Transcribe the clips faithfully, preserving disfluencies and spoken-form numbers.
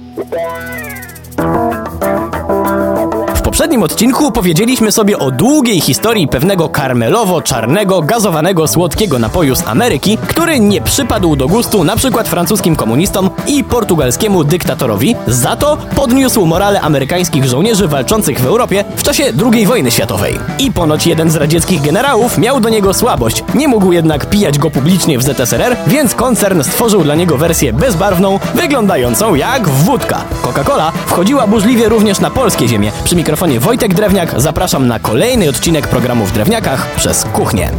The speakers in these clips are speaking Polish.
W poprzednim odcinku powiedzieliśmy sobie o długiej historii pewnego karmelowo-czarnego, gazowanego, słodkiego napoju z Ameryki, który nie przypadł do gustu na przykład francuskim komunistom i portugalskiemu dyktatorowi, za to podniósł morale amerykańskich żołnierzy walczących w Europie w czasie drugiej wojny światowej. I ponoć jeden z radzieckich generałów miał do niego słabość, nie mógł jednak pijać go publicznie w Z S R R, więc koncern stworzył dla niego wersję bezbarwną, wyglądającą jak wódka. Coca-Cola wchodziła burzliwie również na polskie ziemie. Przy mikrofonie Wojtek Drewniak, zapraszam na kolejny odcinek programu w Drewniakach przez kuchnię.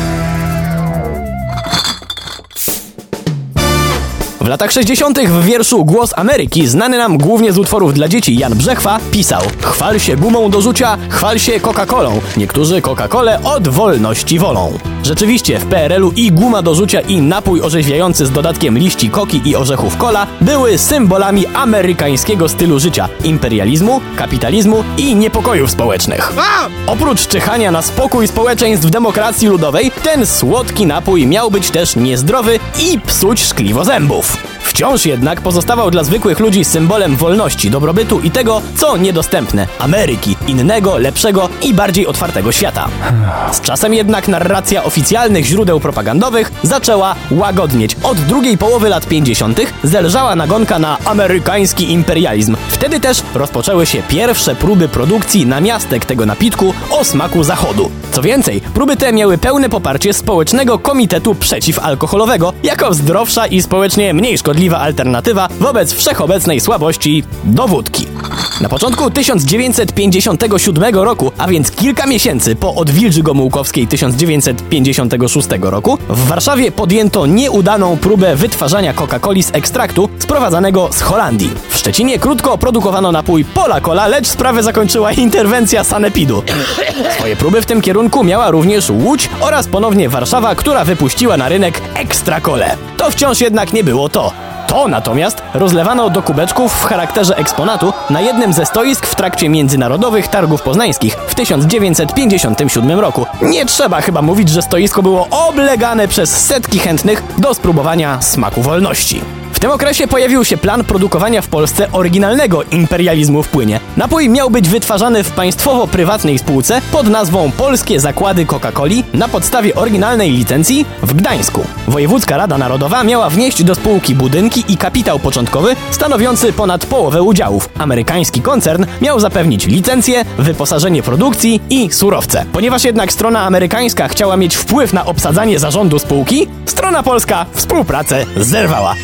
W latach sześćdziesiątych w wierszu Głos Ameryki, znany nam głównie z utworów dla dzieci Jan Brzechwa, pisał: chwal się gumą do rzucia, chwal się Coca-Colą, niektórzy Coca-Colę od wolności wolą. Rzeczywiście w P R L u i guma do rzucia i napój orzeźwiający z dodatkiem liści koki i orzechów cola były symbolami amerykańskiego stylu życia, imperializmu, kapitalizmu i niepokojów społecznych. Oprócz czyhania na spokój społeczeństw w demokracji ludowej, ten słodki napój miał być też niezdrowy i psuć szkliwo zębów. Wciąż jednak pozostawał dla zwykłych ludzi symbolem wolności, dobrobytu i tego, co niedostępne – Ameryki, innego, lepszego i bardziej otwartego świata. Z czasem jednak narracja oficjalnych źródeł propagandowych zaczęła łagodnieć. Od drugiej połowy lat pięćdziesiątych zelżała nagonka na amerykański imperializm. Wtedy też rozpoczęły się pierwsze próby produkcji namiastek tego napitku o smaku zachodu. Co więcej, próby te miały pełne poparcie Społecznego Komitetu Przeciwalkoholowego jako zdrowsza i społecznie mniej szkodliwa alternatywa wobec wszechobecnej słabości do wódki. Na początku tysiąc dziewięćset pięćdziesiątego siódmego roku, a więc kilka miesięcy po odwilży gomułkowskiej tysiąc dziewięćset pięćdziesiątego szóstego roku, w Warszawie podjęto nieudaną próbę wytwarzania Coca-Coli z ekstraktu sprowadzanego z Holandii. W Szczecinie krótko produkowano napój Pola Cola, lecz sprawę zakończyła interwencja sanepidu. Swoje próby w tym kierunku miała również Łódź oraz ponownie Warszawa, która wypuściła na rynek Ekstra Kolę. To wciąż jednak nie było to. To natomiast rozlewano do kubeczków w charakterze eksponatu na jednym ze stoisk w trakcie międzynarodowych targów poznańskich w tysiąc dziewięćset pięćdziesiątym siódmym roku. Nie trzeba chyba mówić, że stoisko było oblegane przez setki chętnych do spróbowania smaku wolności. W tym okresie pojawił się plan produkowania w Polsce oryginalnego imperializmu w płynie. Napój miał być wytwarzany w państwowo-prywatnej spółce pod nazwą Polskie Zakłady Coca-Coli na podstawie oryginalnej licencji w Gdańsku. Wojewódzka Rada Narodowa miała wnieść do spółki budynki i kapitał początkowy stanowiący ponad połowę udziałów. Amerykański koncern miał zapewnić licencję, wyposażenie produkcji i surowce. Ponieważ jednak strona amerykańska chciała mieć wpływ na obsadzanie zarządu spółki, strona polska współpracę zerwała.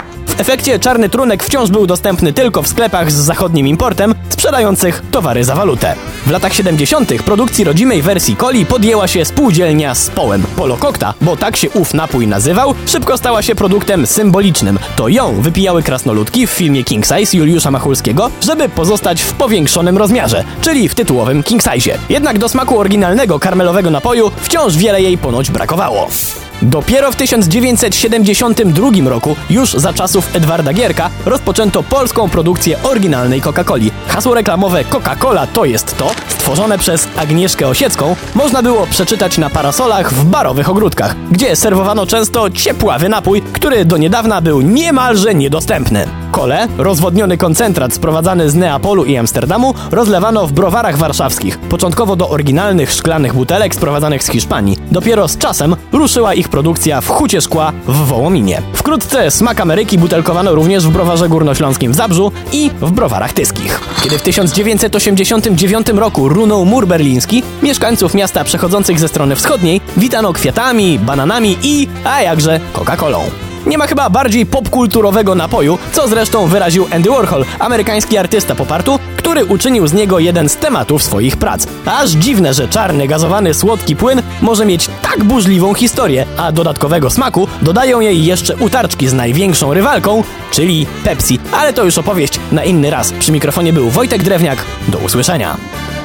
W efekcie czarny trunek wciąż był dostępny tylko w sklepach z zachodnim importem, sprzedających towary za walutę. W latach siedemdziesiątych produkcji rodzimej wersji coli podjęła się spółdzielnia z Połem. Polokokta, bo tak się ów napój nazywał, szybko stała się produktem symbolicznym. To ją wypijały krasnoludki w filmie King Size Juliusza Machulskiego, żeby pozostać w powiększonym rozmiarze, czyli w tytułowym King Size. Jednak do smaku oryginalnego karmelowego napoju wciąż wiele jej ponoć brakowało. Dopiero w tysiąc dziewięćset siedemdziesiątym drugim roku, już za czasów Edwarda Gierka, rozpoczęto polską produkcję oryginalnej Coca-Coli. Hasło reklamowe Coca-Cola to jest to, stworzone przez Agnieszkę Osiecką, można było przeczytać na parasolach w barowych ogródkach, gdzie serwowano często ciepławy napój, który do niedawna był niemalże niedostępny. Kolę, rozwodniony koncentrat sprowadzany z Neapolu i Amsterdamu, rozlewano w browarach warszawskich, początkowo do oryginalnych szklanych butelek sprowadzanych z Hiszpanii. Dopiero z czasem ruszyła ich produkcja w Hucie Szkła w Wołominie. Wkrótce smak Ameryki butelkowano również w browarze górnośląskim w Zabrzu i w browarach tyskich. Kiedy w tysiąc dziewięćset osiemdziesiątym dziewiątym roku runął mur berliński, mieszkańców miasta przechodzących ze strony wschodniej witano kwiatami, bananami i, a jakże, Coca-Colą. Nie ma chyba bardziej popkulturowego napoju, co zresztą wyraził Andy Warhol, amerykański artysta popartu, który uczynił z niego jeden z tematów swoich prac. Aż dziwne, że czarny, gazowany, słodki płyn może mieć tak burzliwą historię, a dodatkowego smaku dodają jej jeszcze utarczki z największą rywalką, czyli Pepsi. Ale to już opowieść na inny raz. Przy mikrofonie był Wojtek Drewniak. Do usłyszenia.